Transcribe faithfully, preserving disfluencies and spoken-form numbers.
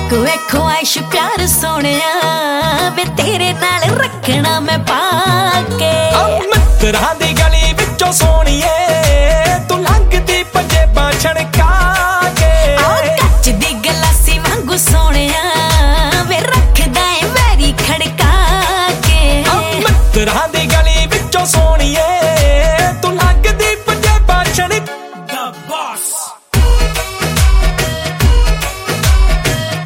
कोई ख्वाहिश प्यार सोनिया वे तेरे नाल रखना मैं पाके। मित्रा